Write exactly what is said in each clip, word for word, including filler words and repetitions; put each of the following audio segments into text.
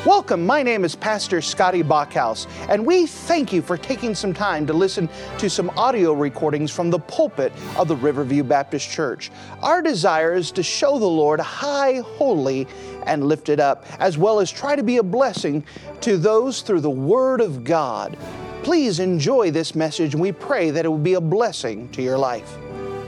Welcome, my name is Pastor Scotty Bachhaus, and we thank you for taking some time to listen to some audio recordings from the pulpit of the Riverview Baptist Church. Our desire is to show the Lord high, holy, and lifted up, as well as try to be a blessing to those through the Word of God. Please enjoy this message, and we pray that it will be a blessing to your life.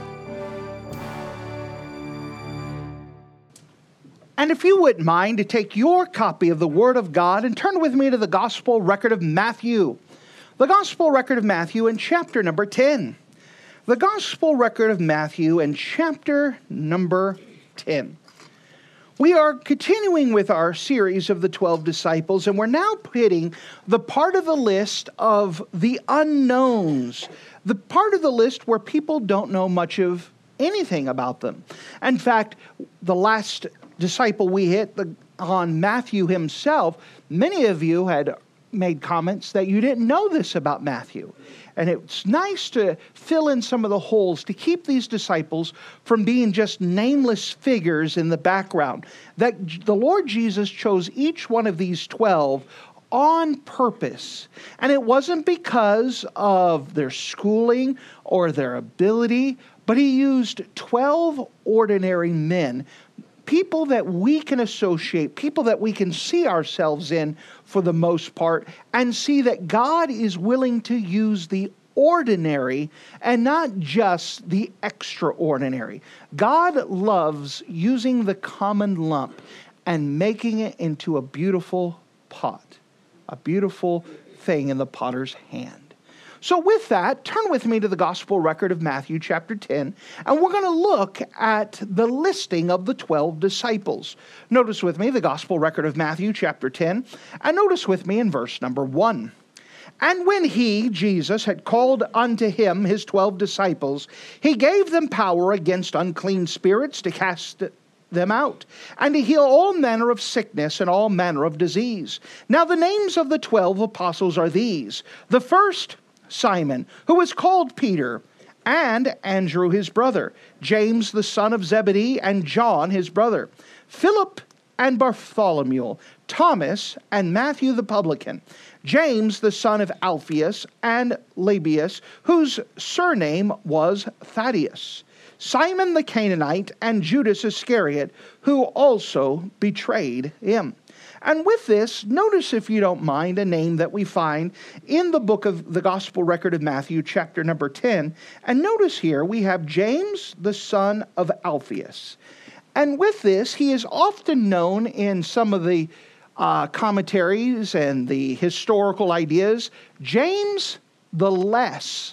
And if you wouldn't mind to take your copy of the Word of God and turn with me to the Gospel record of Matthew. The Gospel record of Matthew in chapter number ten. The Gospel record of Matthew in chapter number ten. We are continuing with our series of the twelve disciples, and we're now hitting the part of the list of the unknowns. The part of the list where people don't know much of anything about them. In fact, the last disciple we hit the, on Matthew himself, many of you had made comments that you didn't know this about Matthew. And it's nice to fill in some of the holes to keep these disciples from being just nameless figures in the background. That the Lord Jesus chose each one of these twelve on purpose. And it wasn't because of their schooling or their ability, but He used twelve ordinary men, people that we can associate, people that we can see ourselves in for the most part, and see that God is willing to use the ordinary and not just the extraordinary. God loves using the common lump and making it into a beautiful pot, a beautiful thing in the potter's hand. So with that, turn with me to the Gospel record of Matthew chapter ten, and we're going to look at the listing of the twelve disciples. Notice with me the Gospel record of Matthew chapter ten, and notice with me in verse number one. And when He, Jesus, had called unto Him His twelve disciples, He gave them power against unclean spirits to cast them out, and to heal all manner of sickness and all manner of disease. Now the names of the twelve apostles are these: the first, Simon, who was called Peter, and Andrew his brother, James the son of Zebedee, and John his brother, Philip and Bartholomew, Thomas and Matthew the publican, James the son of Alphaeus, and Lebbaeus, whose surname was Thaddeus, Simon the Canaanite, and Judas Iscariot, who also betrayed him. And with this, notice, if you don't mind, a name that we find in the book of the Gospel record of Matthew, chapter number ten. And notice here we have James, the son of Alphaeus. And with this, he is often known in some of the uh, commentaries and the historical ideas, James the Less.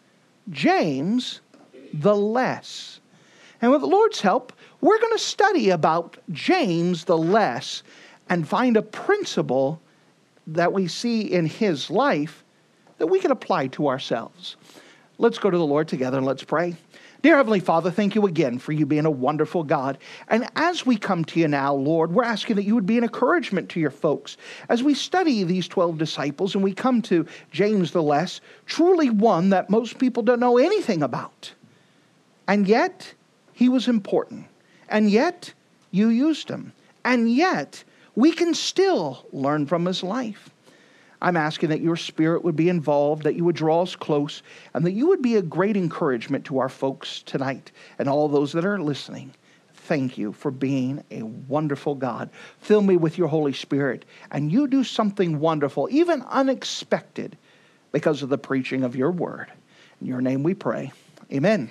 James the Less. And with the Lord's help, we're going to study about James the Less and find a principle that we see in his life that we can apply to ourselves. Let's go to the Lord together and let's pray. Dear Heavenly Father, thank you again for you being a wonderful God. And as we come to you now, Lord, we're asking that you would be an encouragement to your folks. As we study these twelve disciples and we come to James the Less, truly one that most people don't know anything about. And yet, he was important. And yet, you used him. And yet, we can still learn from his life. I'm asking that your Spirit would be involved, that you would draw us close, and that you would be a great encouragement to our folks tonight and all those that are listening. Thank you for being a wonderful God. Fill me with your Holy Spirit, and you do something wonderful, even unexpected, because of the preaching of your word. In your name we pray. Amen.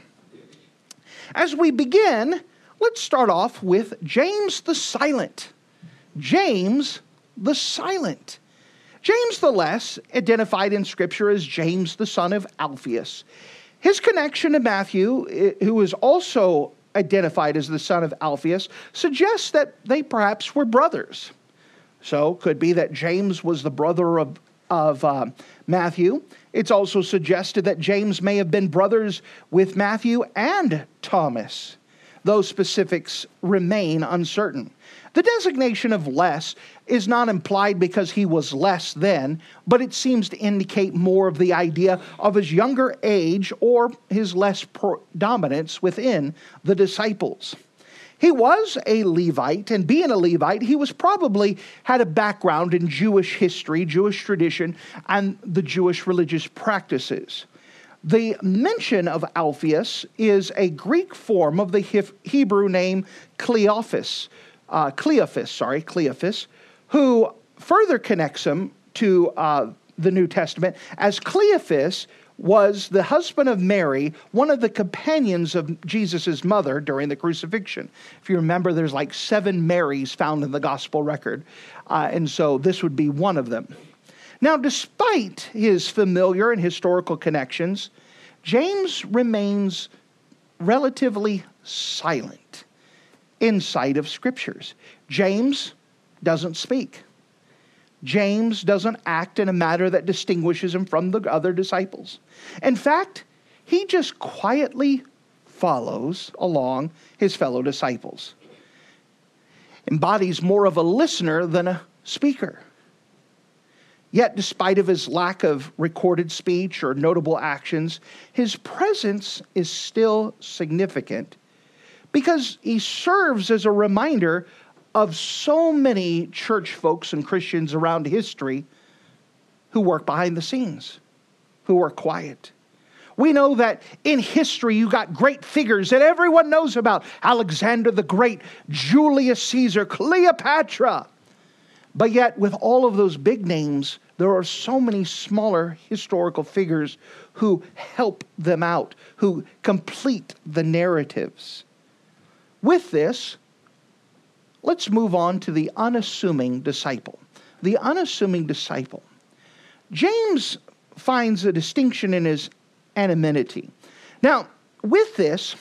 As we begin, let's start off with James the Silent. James the Silent. James the Less, identified in Scripture as James the son of Alphaeus. His connection to Matthew, who is also identified as the son of Alphaeus, suggests that they perhaps were brothers. So, could be that James was the brother of, of uh, Matthew. It's also suggested that James may have been brothers with Matthew and Thomas. Those specifics remain uncertain. The designation of less is not implied because he was less then, but it seems to indicate more of the idea of his younger age or his less predominance within the disciples. He was a Levite, and being a Levite, he was probably had a background in Jewish history, Jewish tradition, and the Jewish religious practices. The mention of Alphaeus is a Greek form of the Hebrew name Cleophas, uh, Cleophas, sorry, Cleophas, who further connects him to uh, the New Testament, as Cleophas was the husband of Mary, one of the companions of Jesus' mother during the crucifixion. If you remember, there's like seven Marys found in the gospel record, uh, and so this would be one of them. Now, despite his familiar and historical connections, James remains relatively silent in sight of Scriptures. James doesn't speak. James doesn't act in a manner that distinguishes him from the other disciples. In fact, he just quietly follows along his fellow disciples. Embodies more of a listener than a speaker. Yet, despite of his lack of recorded speech or notable actions, his presence is still significant because he serves as a reminder of so many church folks and Christians around history who work behind the scenes, who are quiet. We know that in history you got great figures that everyone knows about. Alexander the Great, Julius Caesar, Cleopatra. But yet with all of those big names, there are so many smaller historical figures who help them out, who complete the narratives. With this, let's move on to the unassuming disciple. The unassuming disciple. James finds a distinction in his anonymity. Now, with this,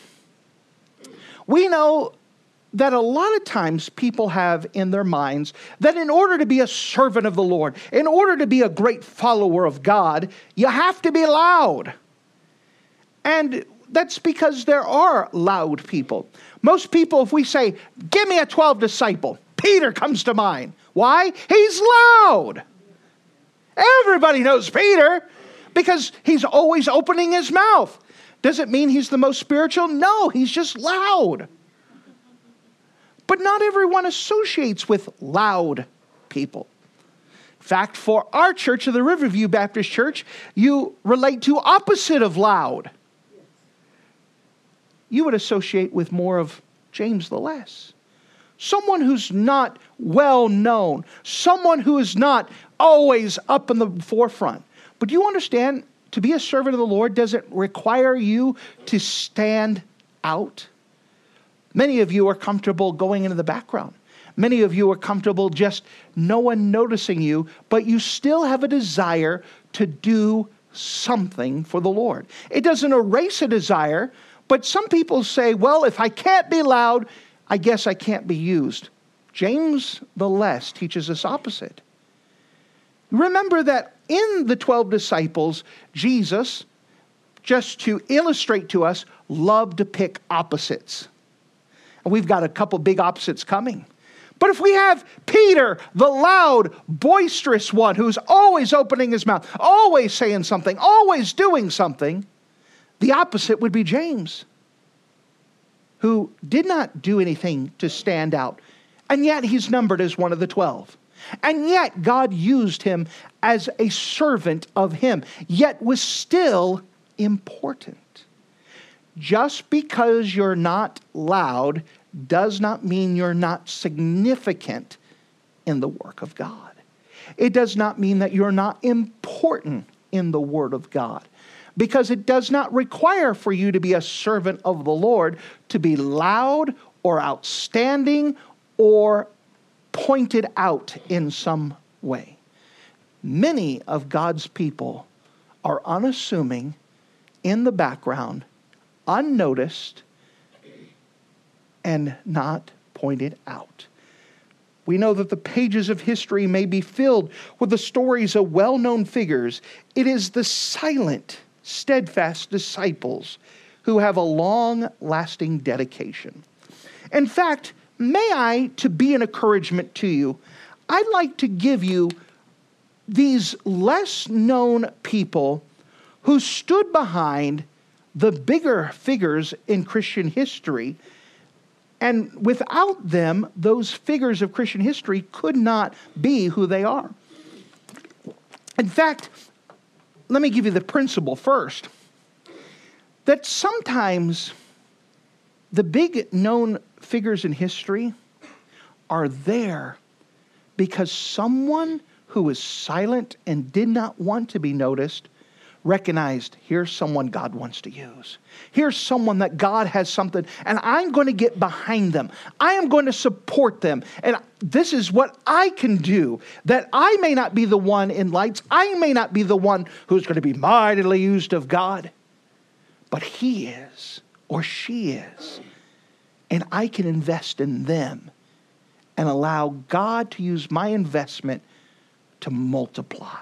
we know that a lot of times people have in their minds that in order to be a servant of the Lord, in order to be a great follower of God, you have to be loud. And that's because there are loud people. Most people, if we say, give me a twelve disciple, Peter comes to mind. Why? He's loud. Everybody knows Peter because he's always opening his mouth. Does it mean he's the most spiritual? No, he's just loud. But not everyone associates with loud people. In fact, for our church, the Riverview Baptist Church, you relate to opposite of loud. You would associate with more of James the Less. Someone who's not well known. Someone who is not always up in the forefront. But do you understand, to be a servant of the Lord doesn't require you to stand out. Many of you are comfortable going into the background. Many of you are comfortable just no one noticing you, but you still have a desire to do something for the Lord. It doesn't erase a desire, but some people say, well, if I can't be loud, I guess I can't be used. James the Less teaches us opposite. Remember that in the twelve disciples, Jesus, just to illustrate to us, loved to pick opposites. And we've got a couple big opposites coming. But if we have Peter, the loud, boisterous one who's always opening his mouth, always saying something, always doing something, the opposite would be James, who did not do anything to stand out. And yet he's numbered as one of the twelve. And yet God used him as a servant of him, yet was still important. Just because you're not loud does not mean you're not significant in the work of God. It does not mean that you're not important in the Word of God. Because it does not require for you to be a servant of the Lord to be loud or outstanding or pointed out in some way. Many of God's people are unassuming, in the background, unnoticed, and not pointed out. We know that the pages of history may be filled with the stories of well-known figures. It is the silent, steadfast disciples who have a long-lasting dedication. In fact, may I, to be an encouragement to you, I'd like to give you these less-known people who stood behind the bigger figures in Christian history And without them, those figures of Christian history could not be who they are. In fact, let me give you the principle first. That sometimes the big known figures in history are there because someone who was silent and did not want to be noticed recognized, here's someone God wants to use. Here's someone that God has something, and I'm going to get behind them. I am going to support them. And this is what I can do, that I may not be the one in lights. I may not be the one who's going to be mightily used of God, but he is, or she is. And I can invest in them and allow God to use my investment to multiply.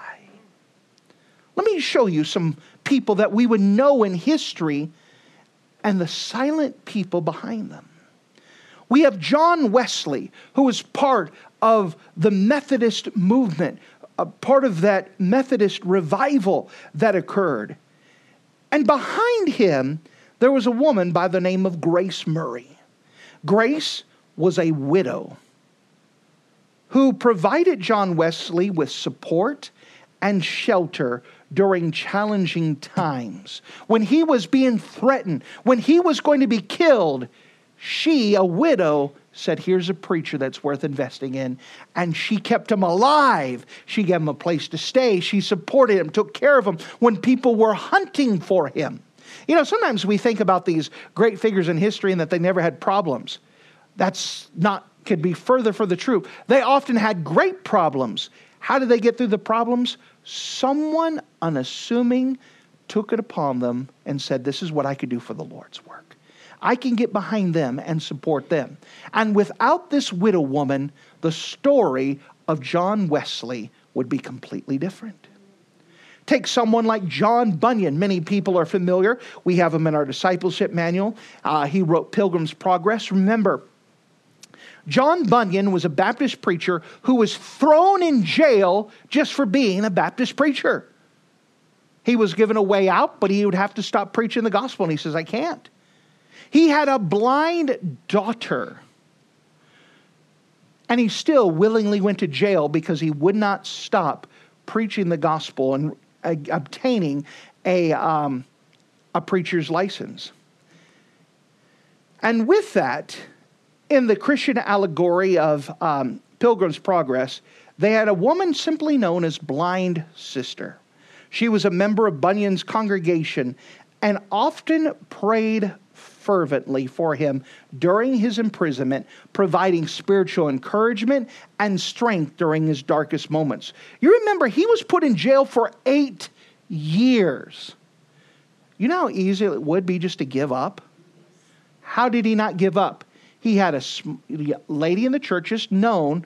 Let me show you some people that we would know in history and the silent people behind them. We have John Wesley, who was part of the Methodist movement, a part of that Methodist revival that occurred. And behind him, there was a woman by the name of Grace Murray. Grace was a widow who provided John Wesley with support and shelter during challenging times. When he was being threatened, when he was going to be killed, she, a widow, said, here's a preacher that's worth investing in. And she kept him alive. She gave him a place to stay. She supported him, took care of him when people were hunting for him. You know, sometimes we think about these great figures in history and that they never had problems. That's not, could be further from the truth. They often had great problems. How did they get through the problems? Someone unassuming took it upon them and said, this is what I could do for the Lord's work. I can get behind them and support them. And without this widow woman, the story of John Wesley would be completely different. Take someone like John Bunyan. Many people are familiar. We have him in our discipleship manual. Uh, he wrote Pilgrim's Progress. Remember, John Bunyan was a Baptist preacher who was thrown in jail just for being a Baptist preacher. He was given a way out, but he would have to stop preaching the gospel. And he says, I can't. He had a blind daughter. And he still willingly went to jail because he would not stop preaching the gospel and uh, obtaining a, um, a preacher's license. And with that, in the Christian allegory of um, Pilgrim's Progress, they had a woman simply known as Blind Sister. She was a member of Bunyan's congregation and often prayed fervently for him during his imprisonment, providing spiritual encouragement and strength during his darkest moments. You remember, he was put in jail for eight years. You know how easy it would be just to give up? How did he not give up? He had a lady in the church just known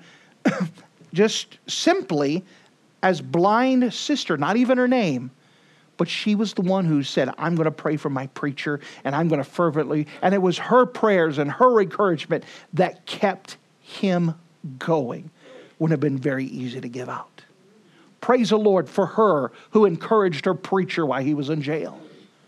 just simply as Blind Sister, not even her name. But she was the one who said, I'm going to pray for my preacher and I'm going to fervently. And it was her prayers and her encouragement that kept him going. Would have been very easy to give out. Praise the Lord for her who encouraged her preacher while he was in jail.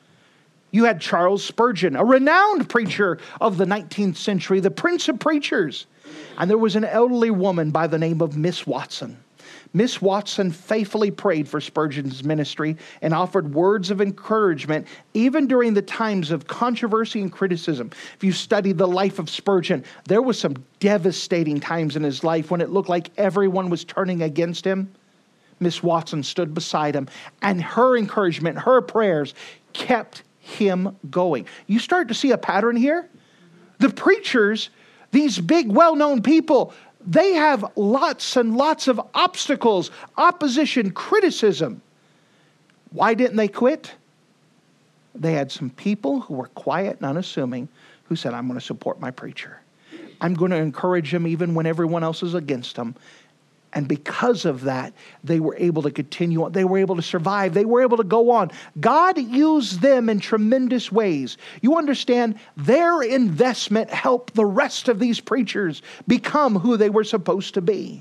You had Charles Spurgeon, a renowned preacher of the nineteenth century, the Prince of Preachers. And there was an elderly woman by the name of Miss Watson. Miss Watson faithfully prayed for Spurgeon's ministry and offered words of encouragement even during the times of controversy and criticism. If you study the life of Spurgeon, there was some devastating times in his life when it looked like everyone was turning against him. Miss Watson stood beside him, and her encouragement, her prayers kept him going. You start to see a pattern here. The preachers, these big well-known people, they have lots and lots of obstacles, opposition, criticism. Why didn't they quit? They had some people who were quiet and unassuming who said, I'm going to support my preacher. I'm going to encourage him even when everyone else is against him. And because of that, they were able to continue on. They were able to survive. They were able to go on. God used them in tremendous ways. You understand, their investment helped the rest of these preachers become who they were supposed to be.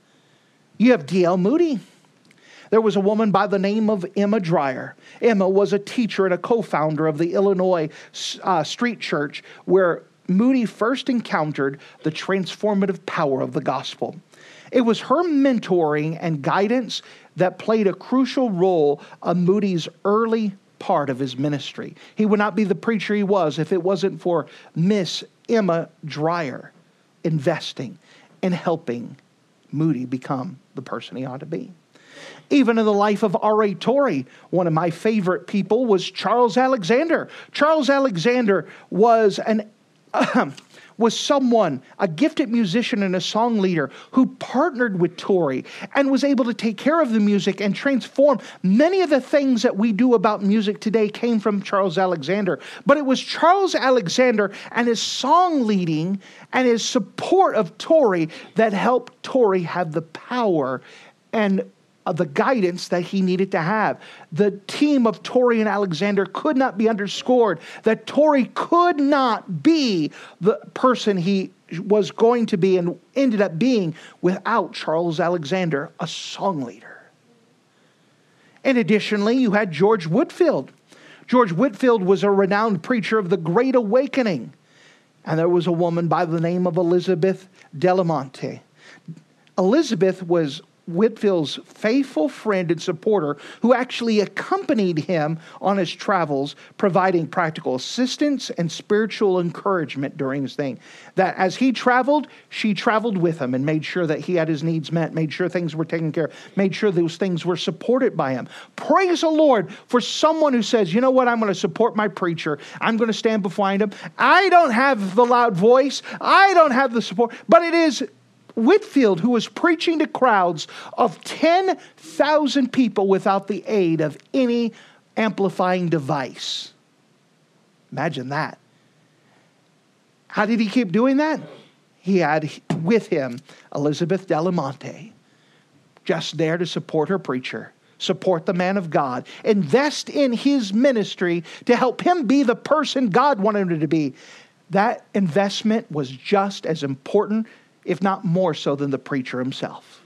You have D L Moody. There was a woman by the name of Emma Dreyer. Emma was a teacher and a co-founder of the Illinois uh, Street Church, where Moody first encountered the transformative power of the gospel. It was her mentoring and guidance that played a crucial role in Moody's early part of his ministry. He would not be the preacher he was if it wasn't for Miss Emma Dreyer investing and helping Moody become the person he ought to be. Even in the life of R A Torrey, one of my favorite people was Charles Alexander. Charles Alexander was an uh, was someone, a gifted musician and a song leader who partnered with Torrey and was able to take care of the music and transform. Many of the things that we do about music today came from Charles Alexander. But it was Charles Alexander and his song leading and his support of Torrey that helped Torrey have the power and of the guidance that he needed to have. The team of Torrey and Alexander could not be underscored. That Torrey could not be the person he was going to be and ended up being without Charles Alexander, a song leader. And additionally, you had George Whitefield. George Whitefield was a renowned preacher of the Great Awakening. And there was a woman by the name of Elizabeth Delamonte. Elizabeth was Whitefield's faithful friend and supporter who actually accompanied him on his travels, providing practical assistance and spiritual encouragement during his thing. That as he traveled, she traveled with him and made sure that he had his needs met, made sure things were taken care of, made sure those things were supported by him. Praise the Lord for someone who says, you know what, I'm going to support my preacher. I'm going to stand behind him. I don't have the loud voice. I don't have the support, but it is Whitefield who was preaching to crowds of ten thousand people without the aid of any amplifying device. Imagine that. How did he keep doing that? He had with him Elizabeth Delamonte, just there to support her preacher, support the man of God, invest in his ministry to help him be the person God wanted him to be. That investment was just as important, if not more so, than the preacher himself.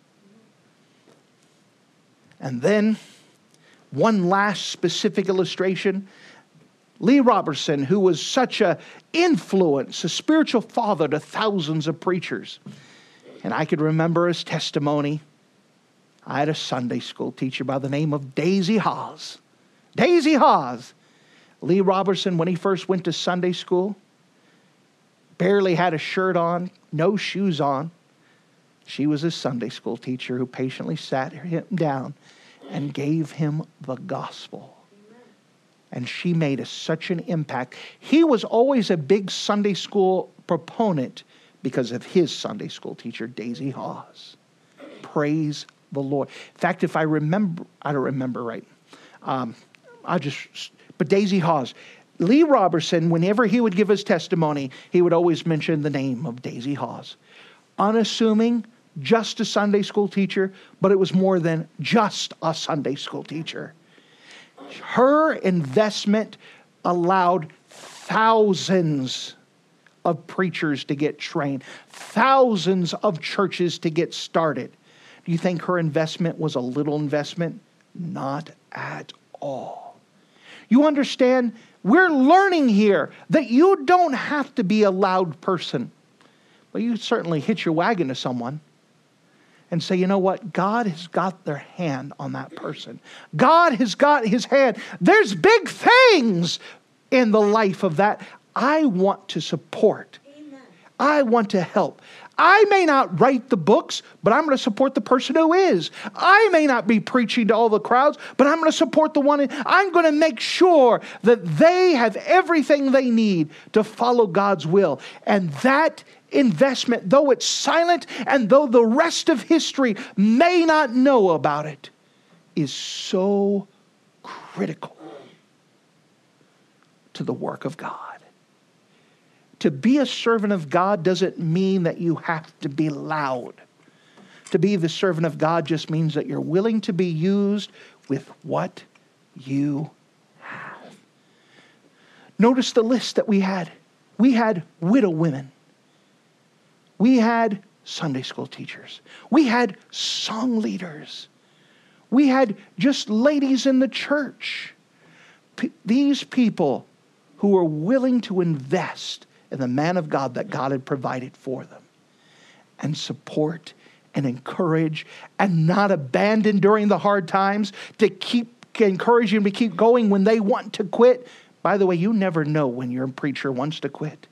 And then, one last specific illustration. Lee Roberson, who was such an influence, a spiritual father to thousands of preachers. And I could remember his testimony. I had a Sunday school teacher by the name of Daisy Hawes. Daisy Hawes. Lee Roberson, when he first went to Sunday school, barely had a shirt on, no shoes on. She was his Sunday school teacher who patiently sat him down and gave him the gospel. Amen. And she made a, such an impact. He was always a big Sunday school proponent because of his Sunday school teacher, Daisy Hawes. Praise the Lord. In fact, if I remember, I don't remember right. Um, I just, but Daisy Hawes. Lee Roberson, whenever he would give his testimony, he would always mention the name of Daisy Hawes. Unassuming, just a Sunday school teacher, but it was more than just a Sunday school teacher. Her investment allowed thousands of preachers to get trained, thousands of churches to get started. Do you think her investment was a little investment? Not at all. You understand? We're learning here that you don't have to be a loud person. But you certainly hitch your wagon to someone and say, you know what? God has got their hand on that person. God has got his hand. There's big things in the life of that. I want to support. Amen. I want to help. I may not write the books, but I'm going to support the person who is. I may not be preaching to all the crowds, but I'm going to support the one. I'm going to make sure that they have everything they need to follow God's will. And that investment, though it's silent and though the rest of history may not know about it, is so critical to the work of God. To be a servant of God doesn't mean that you have to be loud. To be the servant of God just means that you're willing to be used with what you have. Notice the list that we had. We had widow women. We had Sunday school teachers. We had song leaders. We had just ladies in the church. P- these people who were willing to invest in the man of God that God had provided for them. And support and encourage and not abandon during the hard times, to keep encourage them to keep going when they want to quit. By the way, you never know when your preacher wants to quit.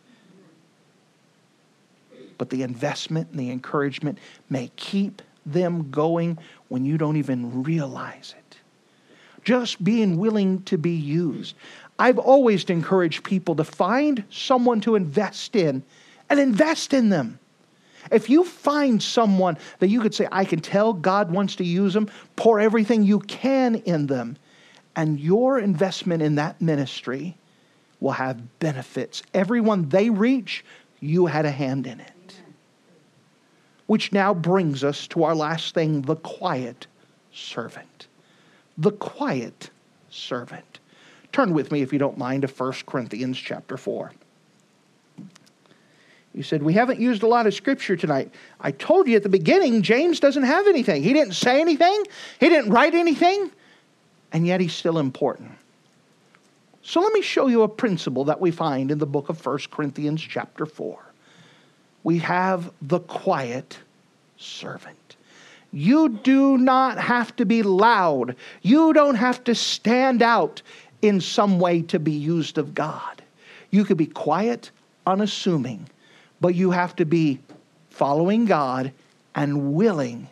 But the investment and the encouragement may keep them going when you don't even realize it. Just being willing to be used. I've always encouraged people to find someone to invest in and invest in them. If you find someone that you could say, I can tell God wants to use them, pour everything you can in them, and your investment in that ministry will have benefits. Everyone they reach, you had a hand in it. Which now brings us to our last thing, the quiet servant. The quiet servant. Turn with me, if you don't mind, to First Corinthians chapter four. You said, we haven't used a lot of scripture tonight. I told you at the beginning, James doesn't have anything. He didn't say anything. He didn't write anything. And yet he's still important. So let me show you a principle that we find in the book of First Corinthians chapter four. We have the quiet servant. You do not have to be loud. You don't have to stand out in some way to be used of God. You could be quiet, unassuming, but you have to be following God and willing.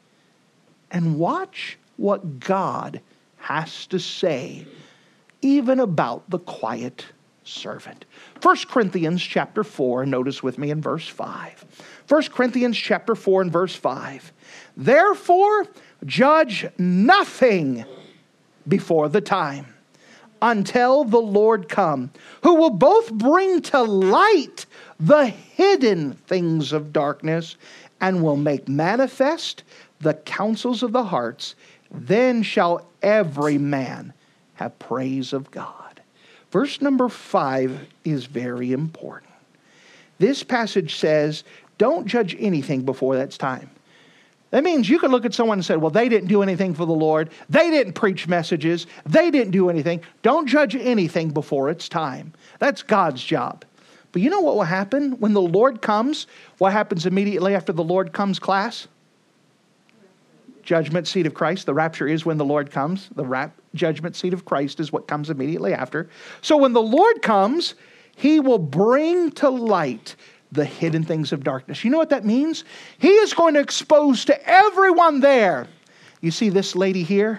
And watch what God has to say even about the quiet servant. First Corinthians chapter four, notice with me in verse five. First Corinthians chapter four and verse five. Therefore, judge nothing before the time, until the Lord come, who will both bring to light the hidden things of darkness, and will make manifest the counsels of the hearts. Then shall every man have praise of God. Verse number five is very important. This passage says, don't judge anything before that's time. That means you can look at someone and say, well, they didn't do anything for the Lord. They didn't preach messages. They didn't do anything. Don't judge anything before it's time. That's God's job. But you know what will happen when the Lord comes? What happens immediately after the Lord comes, class? Judgment seat of Christ. The rapture is when the Lord comes. The rap- judgment seat of Christ is what comes immediately after. So when the Lord comes, he will bring to light the hidden things of darkness. You know what that means? He is going to expose to everyone there. You see this lady here?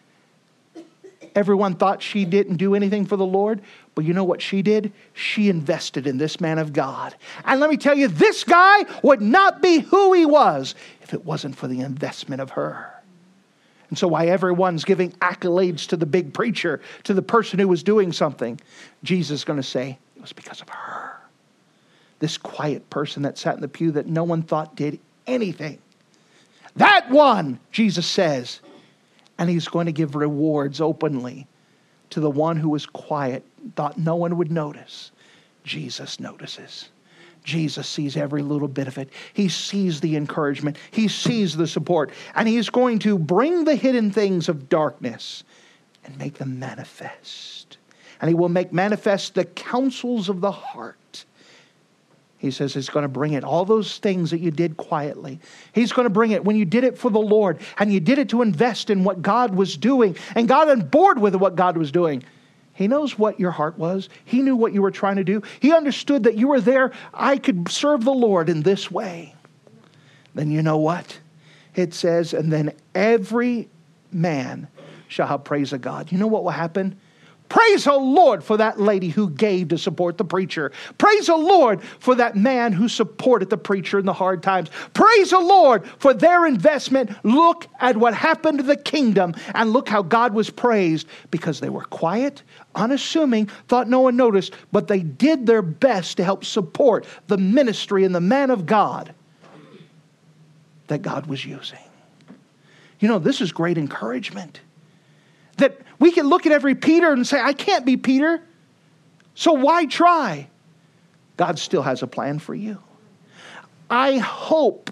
Everyone thought she didn't do anything for the Lord. But you know what she did? She invested in this man of God. And let me tell you, this guy would not be who he was if it wasn't for the investment of her. And so why everyone's giving accolades to the big preacher, to the person who was doing something, Jesus is going to say, it was because of her. This quiet person that sat in the pew that no one thought did anything. That one, Jesus says. And he's going to give rewards openly to the one who was quiet, thought no one would notice. Jesus notices. Jesus sees every little bit of it. He sees the encouragement. He sees the support. And he's going to bring the hidden things of darkness and make them manifest. And he will make manifest the counsels of the heart. He says he's going to bring it. All those things that you did quietly. He's going to bring it when you did it for the Lord. And you did it to invest in what God was doing. And got on board with what God was doing. He knows what your heart was. He knew what you were trying to do. He understood that you were there. I could serve the Lord in this way. Then you know what? It says, and then every man shall have praise of God. You know what will happen? Praise the Lord for that lady who gave to support the preacher. Praise the Lord for that man who supported the preacher in the hard times. Praise the Lord for their investment. Look at what happened to the kingdom and look how God was praised because they were quiet, unassuming, thought no one noticed, but they did their best to help support the ministry and the man of God that God was using. You know, this is great encouragement. That we can look at every Peter and say, I can't be Peter, so why try? God still has a plan for you. I hope,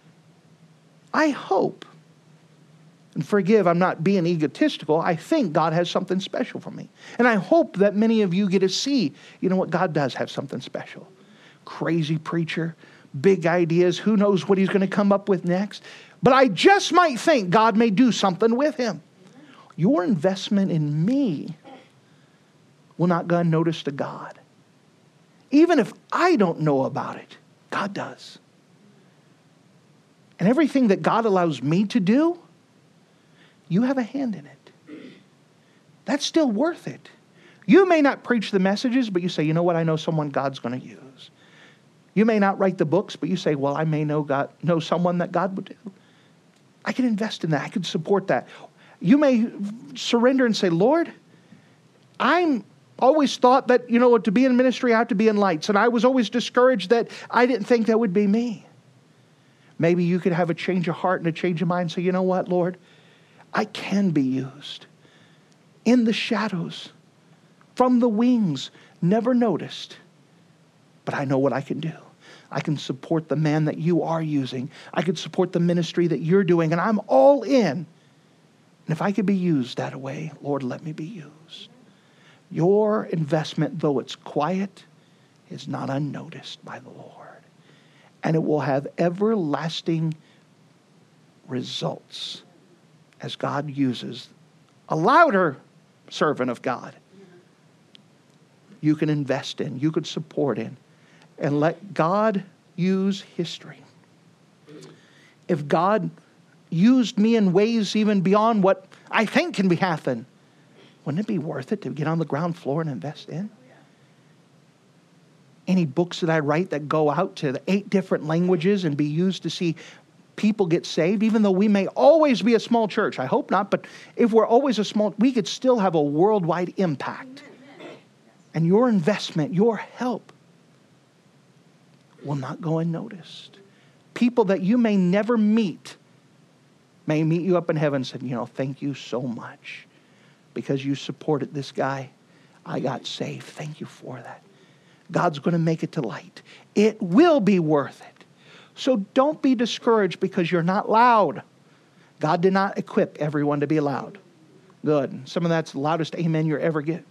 I hope, and forgive, I'm not being egotistical, I think God has something special for me. And I hope that many of you get to see, you know what, God does have something special. crazy preacher, big ideas. Who knows what he's going to come up with next? But I just might think God may do something with him. Your investment in me will not go unnoticed to God. Even if I don't know about it, God does. And everything that God allows me to do, you have a hand in it. That's still worth it. You may not preach the messages, but you say, you know what, I know someone God's going to use. You may not write the books, but you say, well, I may know God, know someone that God would do. I can invest in that. I can support that. You may surrender and say, Lord, I'm always thought that, you know, to be in ministry, I have to be in lights. And I was always discouraged that I didn't think that would be me. Maybe you could have a change of heart and a change of mind and say, you know what, Lord, I can be used in the shadows, from the wings, never noticed. But I know what I can do. I can support the man that you are using. I can support the ministry that you're doing. And I'm all in. And if I could be used that way, Lord, let me be used. Your investment, though it's quiet, is not unnoticed by the Lord. And it will have everlasting results as God uses a louder servant of God. You can invest in, you could support in, and let God use history. If God used me in ways even beyond what I think can be happen, wouldn't it be worth it to get on the ground floor and invest in? Any books that I write that go out to the eight different languages and be used to see people get saved, even though we may always be a small church. I hope not, but if we're always a small, we could still have a worldwide impact. And your investment, your help will not go unnoticed. People that you may never meet may meet you up in heaven and say, you know, thank you so much because you supported this guy. I got saved. Thank you for that. God's going to make it to light. It will be worth it. So don't be discouraged because you're not loud. God did not equip everyone to be loud. Good. Some of that's the loudest amen you ever get.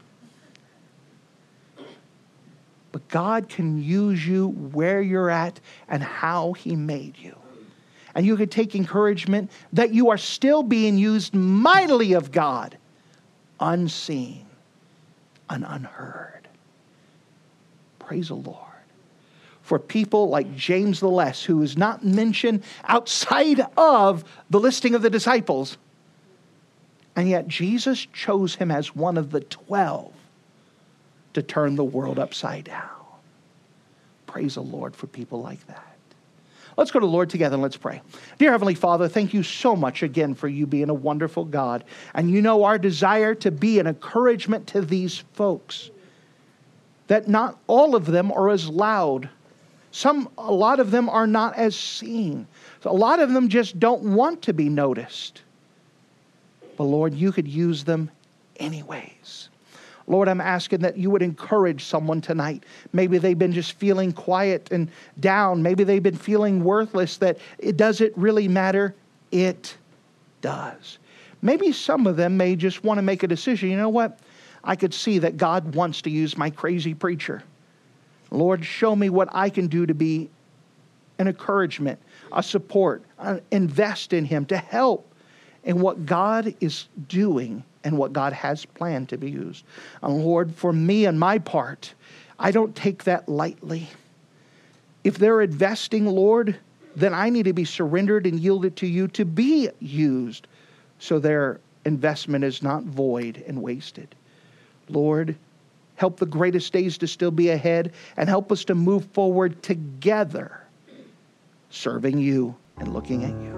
But God can use you where you're at and how He made you. And you could take encouragement that you are still being used mightily of God, unseen and unheard. Praise the Lord. For people like James the Less, who is not mentioned outside of the listing of the disciples, and yet Jesus chose him as one of the twelve to turn the world upside down. Praise the Lord for people like that. Let's go to the Lord together and let's pray. Dear Heavenly Father, thank you so much again for you being a wonderful God. And you know our desire to be an encouragement to these folks. That not all of them are as loud. Some, a lot of them are not as seen. So a lot of them just don't want to be noticed. But Lord, you could use them anyways. Lord, I'm asking that you would encourage someone tonight. Maybe they've been just feeling quiet and down. Maybe they've been feeling worthless, that it doesn't really matter. It does. Maybe some of them may just want to make a decision. You know what? I could see that God wants to use my crazy preacher. Lord, show me what I can do to be an encouragement, a support, uh, invest in him to help in what God is doing and what God has planned to be used. And Lord, for me and my part, I don't take that lightly. If they're investing, Lord, then I need to be surrendered and yielded to you to be used so their investment is not void and wasted. Lord, help the greatest days to still be ahead and help us to move forward together, serving you and looking at you.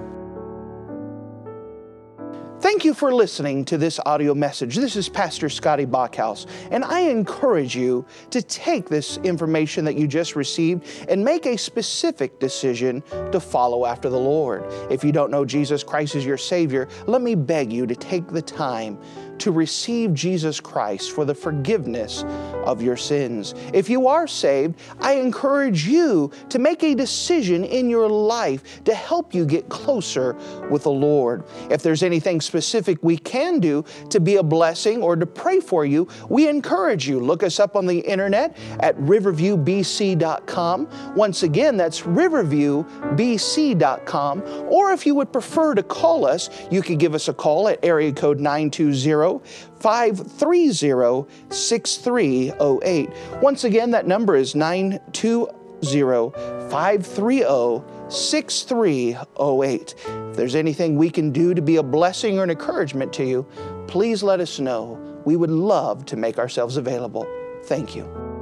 Thank you for listening to this audio message. This is Pastor Scotty Bachhaus, and I encourage you to take this information that you just received and make a specific decision to follow after the Lord. If you don't know Jesus Christ as your Savior, let me beg you to take the time to receive Jesus Christ for the forgiveness of your sins. If you are saved, I encourage you to make a decision in your life to help you get closer with the Lord. If there's anything specific we can do to be a blessing or to pray for you, we encourage you. Look us up on the internet at riverview b c dot com. Once again, that's riverview b c dot com. Or if you would prefer to call us, you can give us a call at area code nine two zero, five three zero, six three zero eight. Once again, that number is nine two zero, five three zero, six three zero eight. If there's anything we can do to be a blessing or an encouragement to you, please let us know. We would love to make ourselves available. Thank you.